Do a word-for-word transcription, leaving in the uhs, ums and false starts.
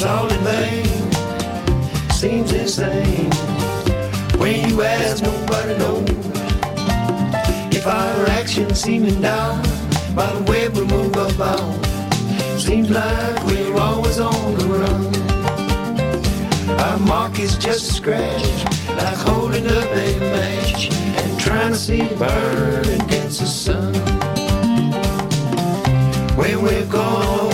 it's all in vain. Seems insane when you ask, nobody knows. If our actions seeming down by the way we move about, seems like we're always on the run. Our mark is just a scratch, like holding up a match and trying to see it burn against the sun. When we're gone